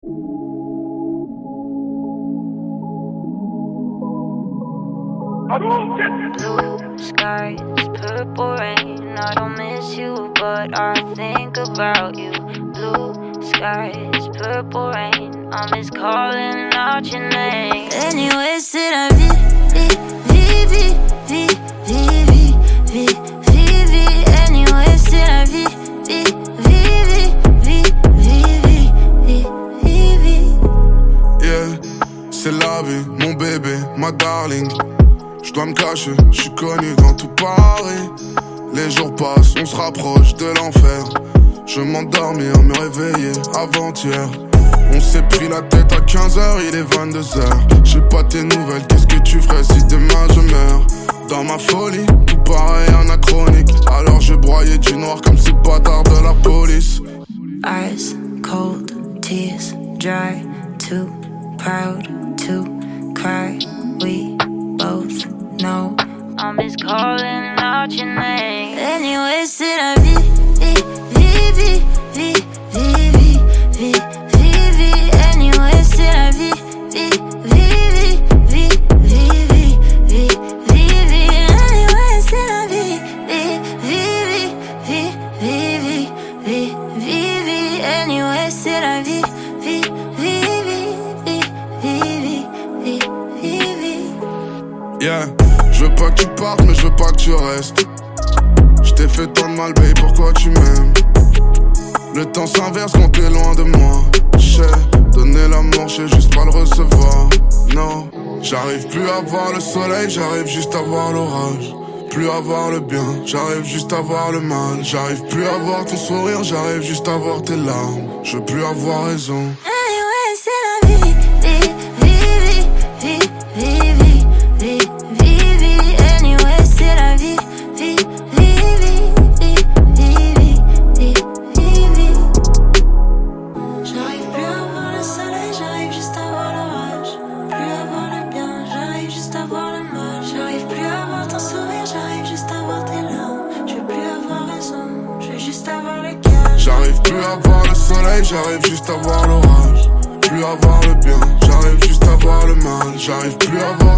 Blue skies, purple rain. I don't miss you, but I think about you. Blue skies, purple rain. I miss calling out your name. Anyway, c'est la vie, vie. Anyway, c'est la vie, vie. Yeah, c'est la vie, mon bébé, ma darling. Je dois me cacher, je suis connu dans tout Paris. Les jours passent, on se rapproche de l'enfer. Je m'endormir, me réveiller avant-hier. On s'est pris la tête à 15h, il est 22h. J'ai pas tes nouvelles, qu'est-ce que tu ferais si demain je meurs? Dans ma folie, tout pareil anachronique. Alors je broyais du noir comme ces bâtards de la police. Eyes cold, tears dry. Too proud to cry. We both know I miss calling out your name. Anyway, c'est la vie, vie. Anyway, c'est la vie, vie. Anyway, c'est la vie, vie. Anyway, c'est la vie, vie. Yeah, je veux pas que tu partes, mais je veux pas que tu restes. Je t'ai fait tant de mal, babe, pourquoi tu m'aimes? Le temps s'inverse quand t'es loin de moi. J'ai donné l'amour, j'ai juste pas le recevoir. Non, j'arrive plus à voir le soleil, j'arrive juste à voir l'orage. Plus à voir le bien, j'arrive juste à voir le mal. J'arrive plus à voir ton sourire, j'arrive juste à voir tes larmes. Je veux plus avoir raison. Anyway, c'est la vie, vie. Anyway, c'est la vie, vie. J'arrive plus à voir le soleil, j'arrive juste à voir l'orage. Plus à voir le bien, j'arrive juste à voir le mal. J'arrive plus à voir ton sourire, j'arrive juste à voir tes larmes. Je veux plus avoir raison, je veux juste avoir le cœur. J'arrive plus à voir le soleil, j'arrive juste à voir l'orage. Plus à voir le bien, j'arrive juste à voir le mal. J'arrive plus à voir